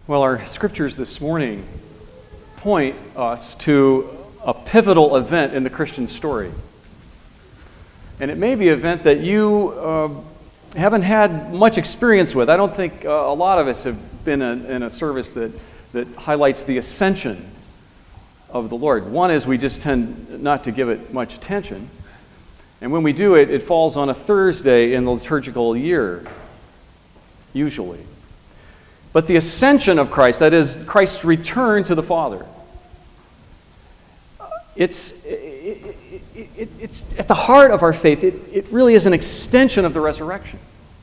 Well, our scriptures this morning point us to a pivotal event in the Christian story. And it may be an event that you haven't had much experience with. I don't think a lot of us have been in a service that highlights the ascension of the Lord. One is we just tend not to give it much attention. And when we do it, it falls on a Thursday in the liturgical year, usually. But the ascension of Christ, that is, Christ's return to the Father, it's at the heart of our faith. It really is an extension of the resurrection.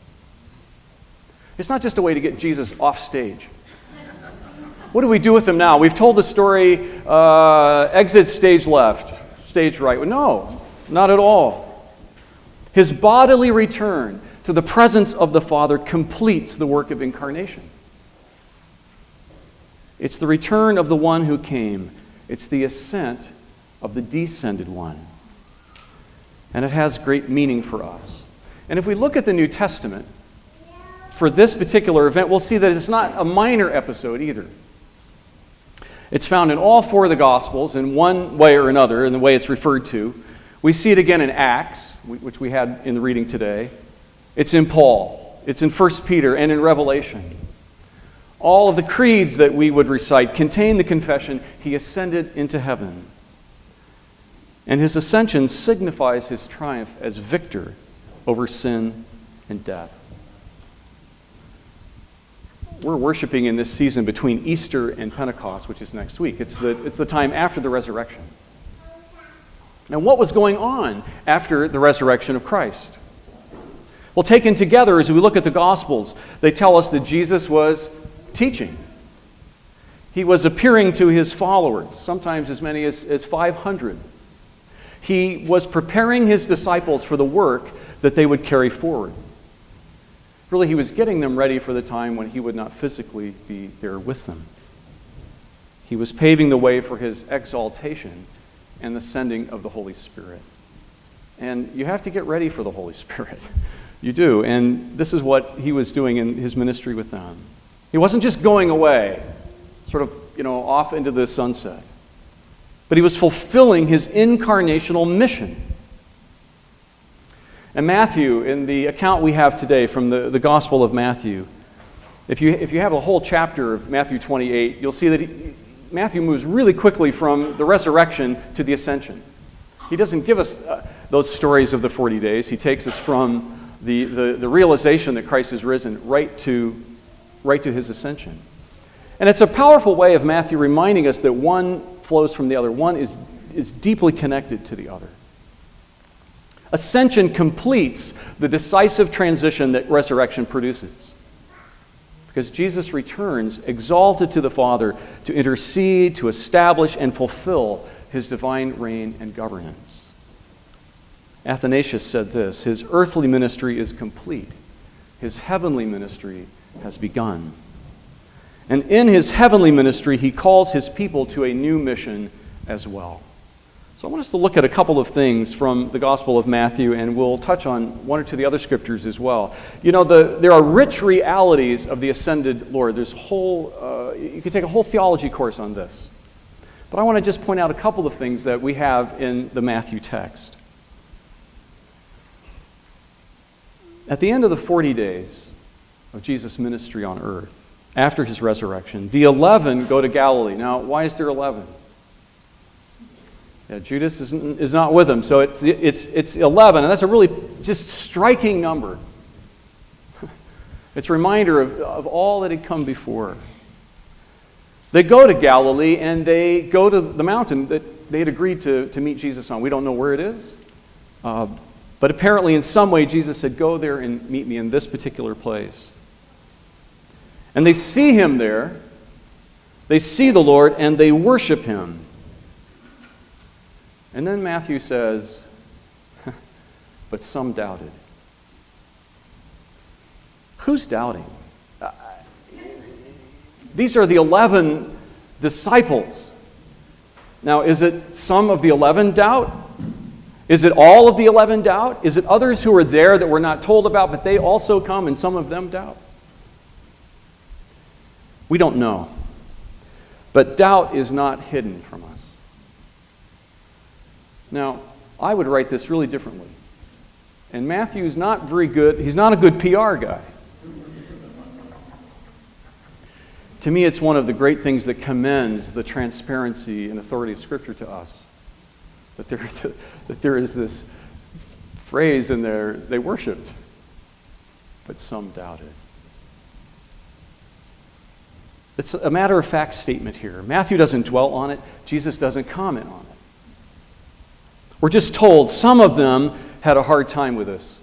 It's not just a way to get Jesus off stage. What do we do with him now? We've told the story, exit stage left, stage right. No, not at all. His bodily return to the presence of the Father completes the work of incarnation. It's the return of the one who came. It's the ascent of the descended one. And it has great meaning for us. And if we look at the New Testament, for this particular event, we'll see that it's not a minor episode either. It's found in all four of the Gospels in one way or another, in the way it's referred to. We see it again in Acts, which we had in the reading today. It's in Paul. It's in 1 Peter and in Revelation. All of the creeds that we would recite contain the confession, He ascended into heaven. And His ascension signifies His triumph as victor over sin and death. We're worshiping in this season between Easter and Pentecost, which is next week. It's the time after the resurrection. Now, what was going on after the resurrection of Christ? Well, taken together, as we look at the Gospels, they tell us that Jesus was teaching. He was appearing to his followers, sometimes as many as 500. He was preparing his disciples for the work that they would carry forward. Really, he was getting them ready for the time when he would not physically be there with them. He was paving the way for his exaltation and the sending of the Holy Spirit. And you have to get ready for the Holy Spirit. You do. And this is what he was doing in his ministry with them. He wasn't just going away, sort of, off into the sunset. But he was fulfilling his incarnational mission. And Matthew, in the account we have today from the Gospel of Matthew, if you have a whole chapter of Matthew 28, you'll see that Matthew moves really quickly from the resurrection to the ascension. He doesn't give us those stories of the 40 days. He takes us from the realization that Christ is risen right to his ascension. And it's a powerful way of Matthew reminding us that one flows from the other. One is deeply connected to the other. Ascension completes the decisive transition that resurrection produces. Because Jesus returns exalted to the Father to intercede, to establish, and fulfill his divine reign and governance. Athanasius said this: his earthly ministry is complete. His heavenly ministry has begun. And in his heavenly ministry, he calls his people to a new mission as well. So I want us to look at a couple of things from the Gospel of Matthew, and we'll touch on one or two of the other scriptures as well. There are rich realities of the ascended Lord. There's you could take a whole theology course on this. But I want to just point out a couple of things that we have in the Matthew text. At the end of the 40 days of Jesus' ministry on earth, after his resurrection, the 11 go to Galilee. Now, why is there 11? Yeah, Judas is not with them, so it's 11, and that's a really just striking number. It's a reminder of all that had come before. They go to Galilee, and they go to the mountain that they had agreed to meet Jesus on. We don't know where it is, but apparently in some way Jesus said, go there and meet me in this particular place. And they see him there, they see the Lord, and they worship him. And then Matthew says, but some doubted. Who's doubting? These are the 11 disciples. Now, is it some of the 11 doubt? Is it all of the 11 doubt? Is it others who are there that we're not told about, but they also come and some of them doubt? We don't know. But doubt is not hidden from us. Now, I would write this really differently. And Matthew's not very good. He's not a good PR guy. To me, it's one of the great things that commends the transparency and authority of Scripture to us. That there is this phrase in there, they worshiped, but some doubted. It's a matter-of-fact statement here. Matthew doesn't dwell on it. Jesus doesn't comment on it. We're just told some of them had a hard time with this.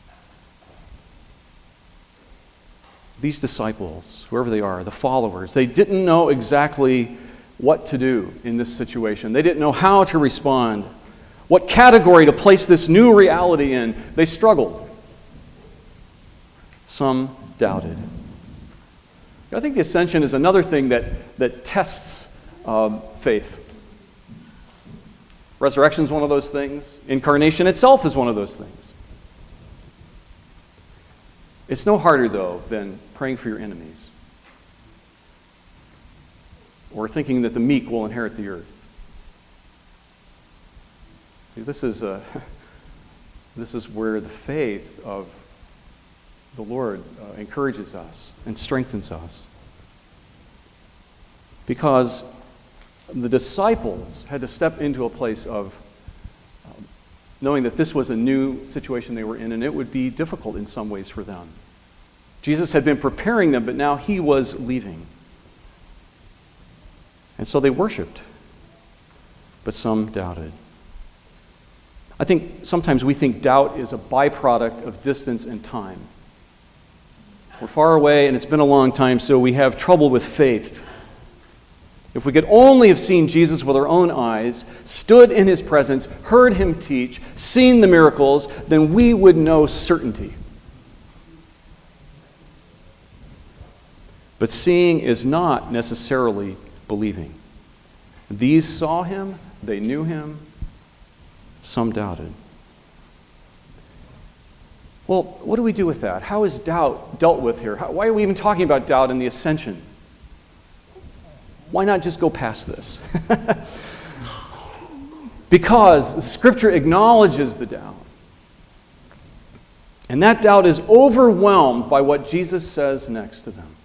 These disciples, whoever they are, the followers, they didn't know exactly what to do in this situation. They didn't know how to respond, what category to place this new reality in. They struggled. Some doubted. I think the ascension is another thing that tests faith. Resurrection is one of those things. Incarnation itself is one of those things. It's no harder, though, than praying for your enemies or thinking that the meek will inherit the earth. This is where the faith of the Lord encourages us and strengthens us. Because the disciples had to step into a place of knowing that this was a new situation they were in, and it would be difficult in some ways for them. Jesus had been preparing them, but now he was leaving. And so they worshiped, but some doubted. I think sometimes we think doubt is a byproduct of distance and time. We're far away, and it's been a long time, so we have trouble with faith. If we could only have seen Jesus with our own eyes, stood in his presence, heard him teach, seen the miracles, then we would know certainty. But seeing is not necessarily believing. These saw him, they knew him, some doubted. Well, what do we do with that? How is doubt dealt with here? Why are we even talking about doubt in the ascension? Why not just go past this? Because Scripture acknowledges the doubt. And that doubt is overwhelmed by what Jesus says next to them.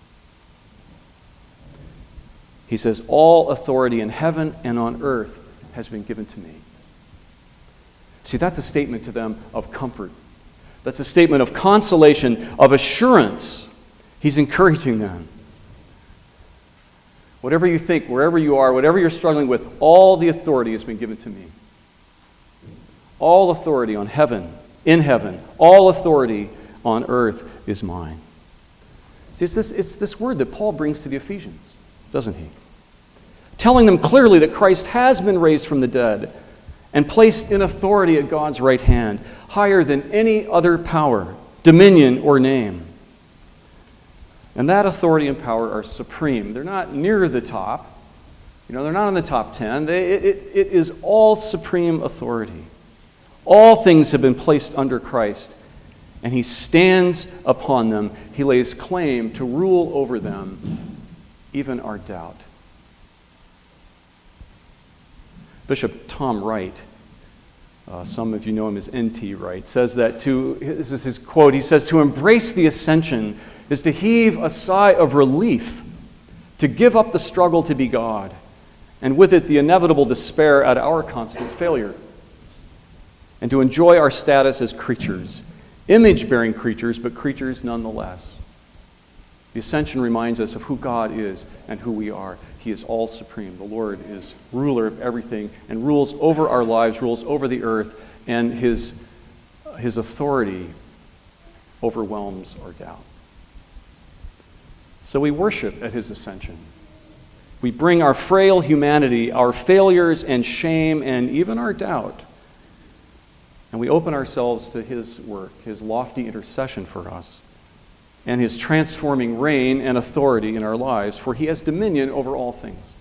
He says, all authority in heaven and on earth has been given to me. See, that's a statement to them of comfort. That's a statement of consolation, of assurance. He's encouraging them. Whatever you think, wherever you are, whatever you're struggling with, all the authority has been given to me. All authority on heaven, in heaven, all authority on earth is mine. See, it's this word that Paul brings to the Ephesians, doesn't he? Telling them clearly that Christ has been raised from the dead and placed in authority at God's right hand, higher than any other power, dominion, or name. And that authority and power are supreme. They're not near the top. They're not in the top 10. It is all supreme authority. All things have been placed under Christ, and he stands upon them. He lays claim to rule over them, even our doubt. Bishop Tom Wright, some of you know him as N.T. Wright, says that this is his quote, he says, to embrace the ascension is to heave a sigh of relief, to give up the struggle to be God, and with it the inevitable despair at our constant failure, and to enjoy our status as creatures, image-bearing creatures, but creatures nonetheless. The ascension reminds us of who God is and who we are. He is all supreme. The Lord is ruler of everything and rules over our lives, rules over the earth, and his authority overwhelms our doubt. So we worship at his ascension. We bring our frail humanity, our failures and shame, and even our doubt, and we open ourselves to his work, his lofty intercession for us, and his transforming reign and authority in our lives, for he has dominion over all things.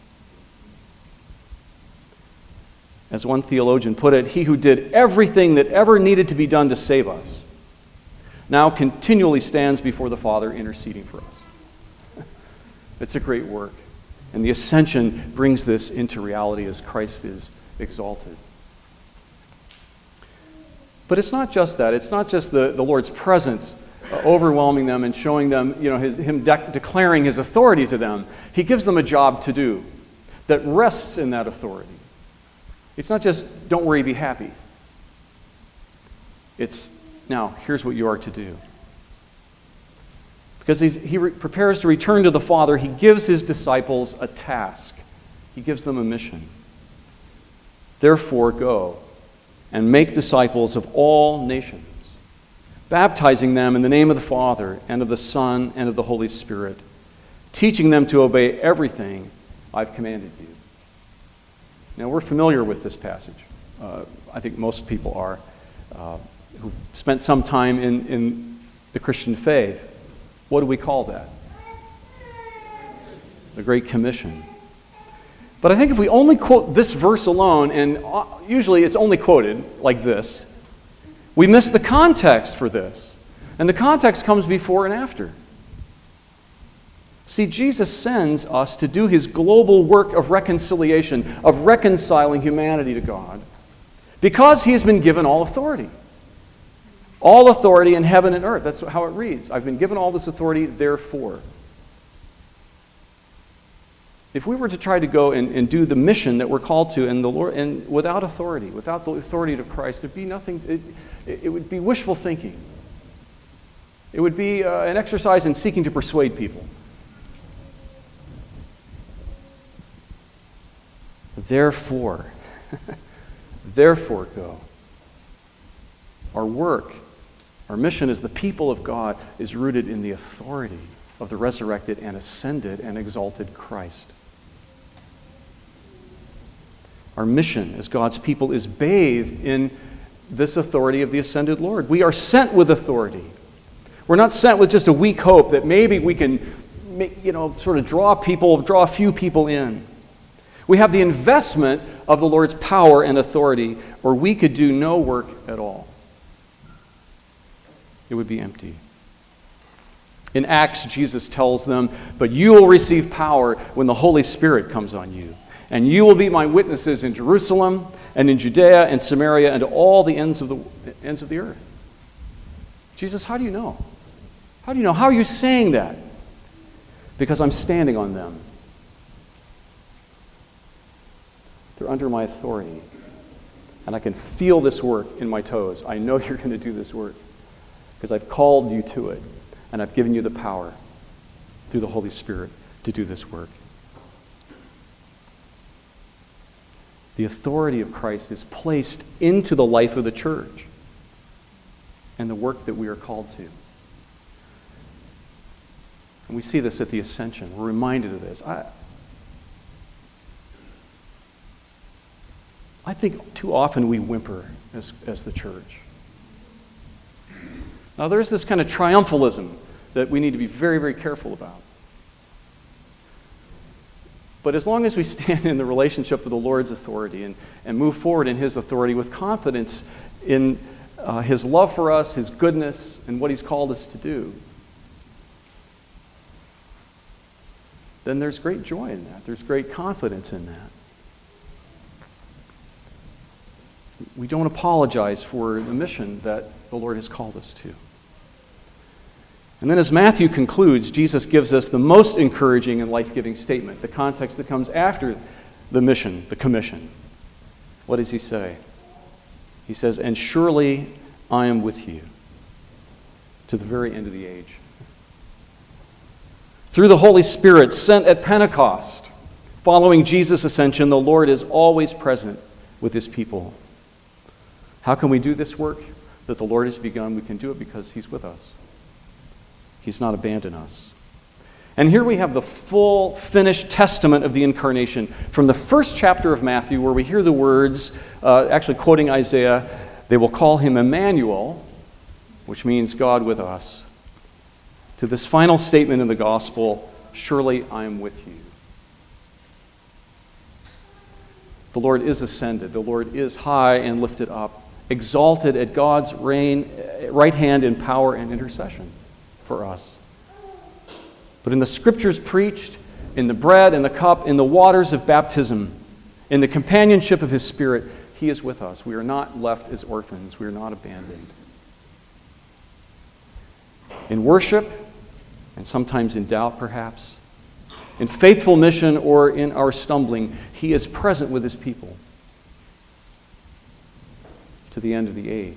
As one theologian put it, he who did everything that ever needed to be done to save us now continually stands before the Father interceding for us. It's a great work. And the ascension brings this into reality as Christ is exalted. But it's not just that. It's not just the Lord's presence overwhelming them and showing them, him declaring his authority to them. He gives them a job to do that rests in that authority. It's not just, don't worry, be happy. It's, now, here's what you are to do. Because he prepares to return to the Father, he gives his disciples a task. He gives them a mission. Therefore, go and make disciples of all nations, baptizing them in the name of the Father and of the Son and of the Holy Spirit, teaching them to obey everything I've commanded you. Now, we're familiar with this passage. I think most people are, who've spent some time in the Christian faith. What do we call that? The Great Commission. But I think if we only quote this verse alone, and usually it's only quoted like this, we miss the context for this. And the context comes before and after. See, Jesus sends us to do his global work of reconciliation, of reconciling humanity to God, because he has been given all authority. All authority in heaven and earth. That's how it reads. I've been given all this authority, therefore. If we were to try to go and do the mission that we're called to in the Lord, and without authority, without the authority of Christ, there'd be nothing. It would be wishful thinking. It would be an exercise in seeking to persuade people. Therefore, therefore go. Our work, our mission as the people of God is rooted in the authority of the resurrected and ascended and exalted Christ. Our mission as God's people is bathed in this authority of the ascended Lord. We are sent with authority. We're not sent with just a weak hope that maybe we can, sort of draw a few people in. We have the investment of the Lord's power and authority, or we could do no work at all. It would be empty. In Acts, Jesus tells them, "But you will receive power when the Holy Spirit comes on you, and you will be my witnesses in Jerusalem and in Judea and Samaria and to all the ends of the earth." Jesus, how do you know? How do you know? How are you saying that? Because I'm standing on them. They're under my authority. And I can feel this work in my toes. I know you're going to do this work because I've called you to it. And I've given you the power through the Holy Spirit to do this work. The authority of Christ is placed into the life of the church and the work that we are called to. And we see this at the Ascension. We're reminded of this. I think too often we whimper as the church. Now, there's this kind of triumphalism that we need to be very, very careful about. But as long as we stand in the relationship of the Lord's authority and move forward in his authority with confidence in his love for us, his goodness, and what he's called us to do, then there's great joy in that. There's great confidence in that. We don't apologize for the mission that the Lord has called us to. And then as Matthew concludes, Jesus gives us the most encouraging and life-giving statement, the context that comes after the mission, the commission. What does he say? He says, "And surely I am with you to the very end of the age." Through the Holy Spirit sent at Pentecost, following Jesus' ascension, the Lord is always present with his people. How can we do this work that the Lord has begun? We can do it because he's with us. He's not abandoned us. And here we have the full, finished testament of the incarnation from the first chapter of Matthew, where we hear the words, actually quoting Isaiah, "They will call him Emmanuel," which means God with us, to this final statement in the gospel, "Surely I am with you." The Lord is ascended. The Lord is high and lifted up, exalted at God's right hand in power and intercession for us. But in the scriptures preached, in the bread and the cup, in the waters of baptism, in the companionship of his Spirit, he is with us. We are not left as orphans. We are not abandoned. In worship, and sometimes in doubt perhaps, in faithful mission or in our stumbling, he is present with his people to the end of the age.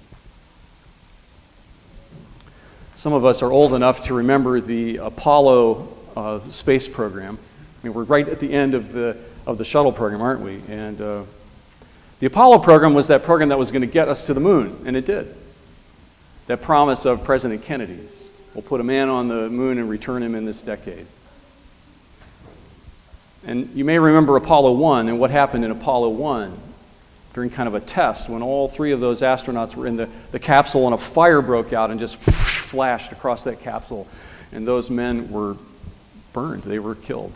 Some of us are old enough to remember the Apollo space program. I mean, we're right at the end of the shuttle program, aren't we? And the Apollo program was that program that was going to get us to the moon, and it did. That promise of President Kennedy's. We'll put a man on the moon and return him in this decade. And you may remember Apollo 1 and what happened in Apollo 1 during kind of a test when all three of those astronauts were in the capsule and a fire broke out and just flashed across that capsule. And those men were burned. They were killed.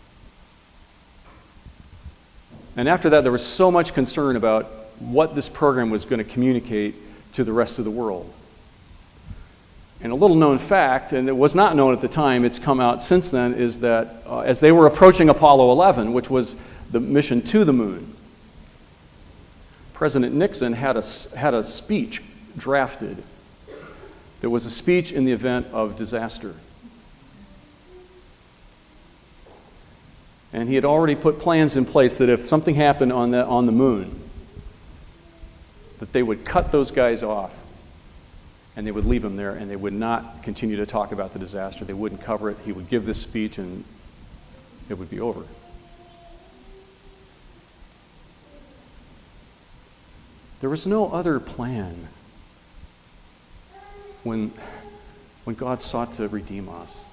And after that, there was so much concern about what this program was going to communicate to the rest of the world. And a little known fact, and it was not known at the time, it's come out since then, is that as they were approaching Apollo 11, which was the mission to the moon, President Nixon had a speech drafted. There was a speech in the event of disaster. And he had already put plans in place that if something happened on the moon, that they would cut those guys off and they would leave them there and they would not continue to talk about the disaster. They wouldn't cover it. He would give this speech and it would be over. There was no other plan when God sought to redeem us.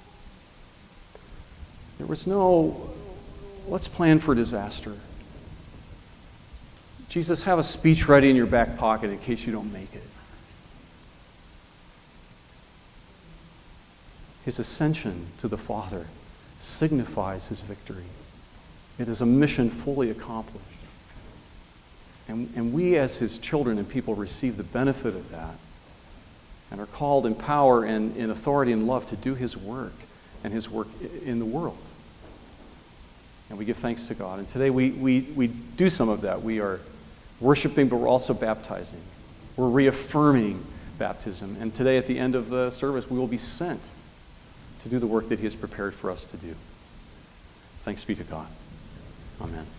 There was no, let's plan for disaster. Jesus, have a speech ready in your back pocket in case you don't make it. His ascension to the Father signifies his victory. It is a mission fully accomplished. And we as his children and people receive the benefit of that and are called in power and in authority and love to do his work and his work in the world. And we give thanks to God. And today we do some of that. We are worshiping, but we're also baptizing. We're reaffirming baptism. And today at the end of the service, we will be sent to do the work that he has prepared for us to do. Thanks be to God. Amen.